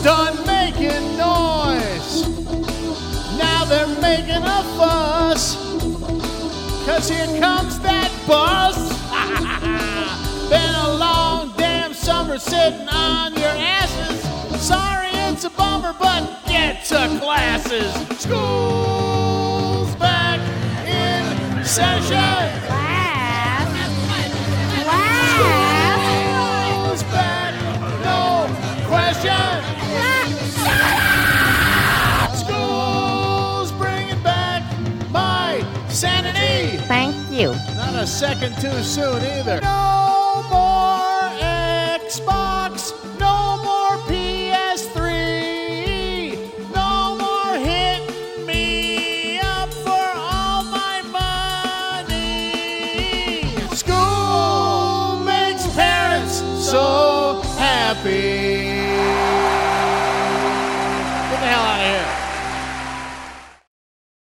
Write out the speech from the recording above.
done making noise. Now they're making a fuss, 'cause here comes that bus. Been a long damn summer sitting on your asses. Sorry, it's a bummer, but get to classes. School's back in session. School's back, no question. School's bringing back my sanity. Thank you. Not a second too soon either. No more Xbox, no more PS3, no more hitting me up for all my money. School makes parents so happy.